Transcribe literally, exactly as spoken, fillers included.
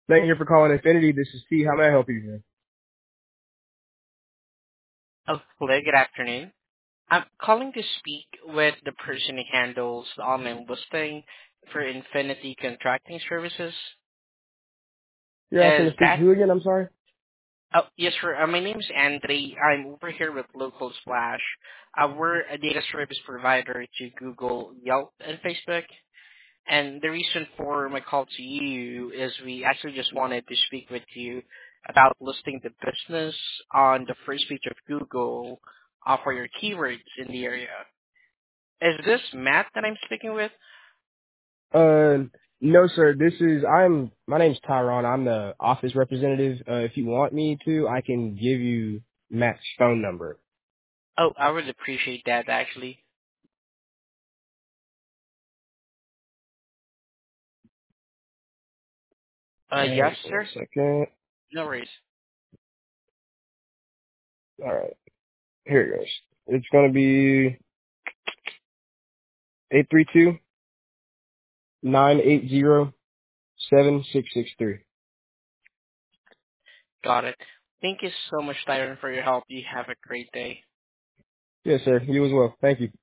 Thank you for calling Infinity. This is T. How may I help you today? Oh, hello, good afternoon. I'm calling to speak with the person who handles the online listing for Infinity Contracting Services. You're asking Is to speak to that? who again? I'm sorry. Oh, yes, sir. Uh, my name is Andre. I'm over here with Local Splash. Uh, we're a data service provider to Google, Yelp, and Facebook. And the reason for my call to you is we actually just wanted to speak with you about listing the business on the first page of Google uh, for your keywords in the area. Is this Matt that I'm speaking with? Uh, no, sir. This is I'm. My name's Tyron. I'm the office representative. Uh, if you want me to, I can give you Matt's phone number. Oh, I would appreciate that actually. Uh, All yes, right, one sir. second. No worries. All right, here it goes. It's gonna be eight three two nine eight zero seven six six three. Got it. Thank you so much, Tyron, for your help. You have a great day. Yes, sir. You as well. Thank you.